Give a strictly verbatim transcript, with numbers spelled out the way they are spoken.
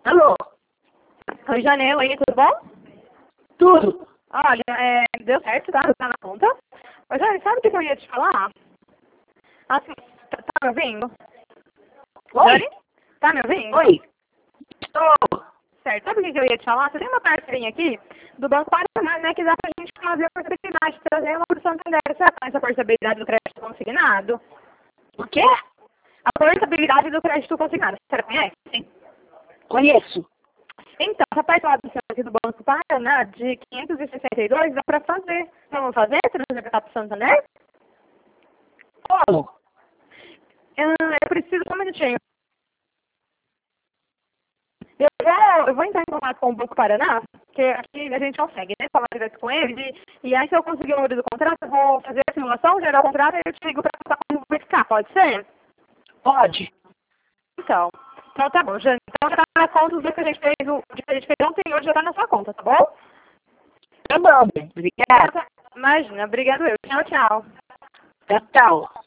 Alô? Oi, Janeu, aí, tudo bom? Tudo? Olha, é, deu certo, tá? Tá na conta. Ô, Jane, sabe o que eu ia te falar? Assim, tá, tá me ouvindo? Oi? Jane? Tá me ouvindo? Oi? Estou. Certo. Sabe o que eu ia te falar? Você tem uma parceirinha aqui do Banco Paraná, né, que dá pra gente fazer a portabilidade, trazer uma pro Santander. Você conhece a portabilidade do crédito consignado? O quê? A portabilidade do crédito consignado. Você conhece? Sim. Conheço. Então, essa parcela do aqui do Banco Paraná de quinhentos e sessenta e dois dá pra fazer. Vamos fazer? Trazer pra pro Santander? Como? Eu, eu preciso só um minutinho. Eu vou, eu vou entrar em contato com o Banco Paraná, que aqui a gente consegue, né? Falar direto com ele. E, e aí, se eu conseguir o número do contrato, eu vou fazer a simulação, gerar o contrato e eu te ligo pra contar como vai ficar. Pode ser? Pode. Então. Então tá bom, Jane. Então já tá na conta, os dias que a gente fez, o dia que a gente fez ontem e hoje já tá na sua conta, tá bom? Tá bom, bem. Obrigado. Imagina, obrigado eu. Tchau, tchau. Tchau, tchau.